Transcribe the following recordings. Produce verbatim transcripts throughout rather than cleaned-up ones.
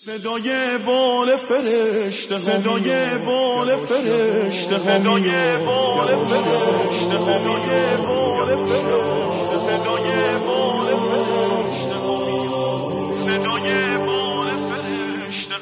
صدای بال فرشته، صدای بال فرشته، صدای بال فرشته، صدای بال فرشته، صدای بال فرشته، صدای بال فرشته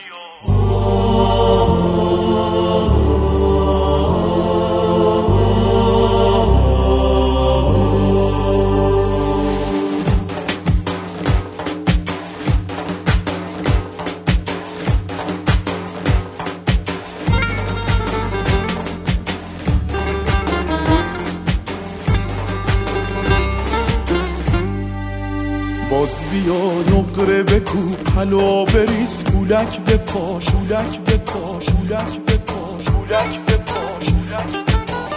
باز بیا نقره بکوب حلا بریز پولک به پا شولک به پا شولک به پا شولک به پا شولک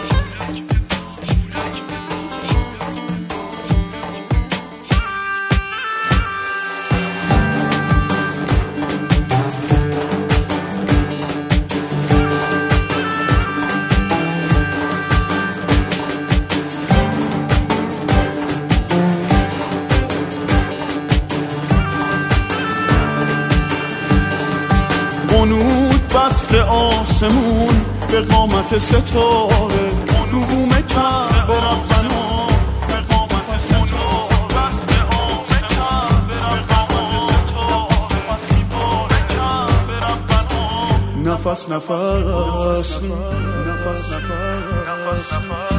قنود بست آسمون به قامت ستاره قنوم کعبه ربنا به قامت ستاره بست آسمون به قامت ستاره نفس میباره کعبه ربنا نفس نفس نفس نفس نفس نفس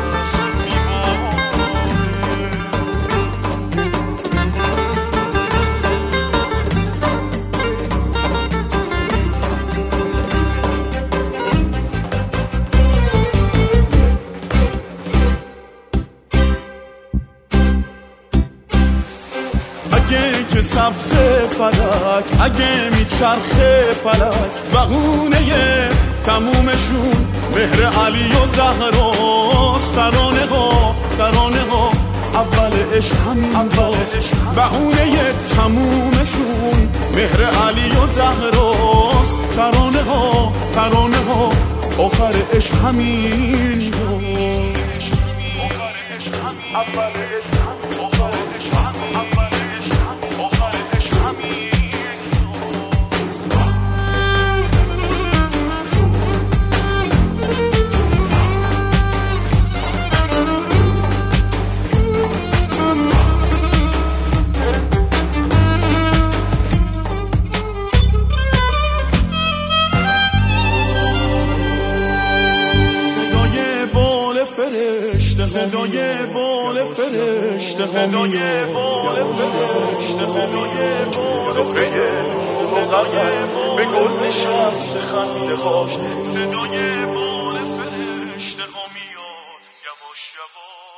اگه که سبز فلک اگه میچرخه فلک بهونه تمومشون مهر علی و زهراست ترانه ها ترانه ها اول عشق همینجاست بهونه تمومشون مهر علی و زهراست ترانه ها ترانه ها آخر عشق همینجاست اول عشق صدای بال فرشته صدای بال فرشته صدای بال فرشته به گل نشسته خنده هاش صدای بال فرشته ها میاد یواش یواش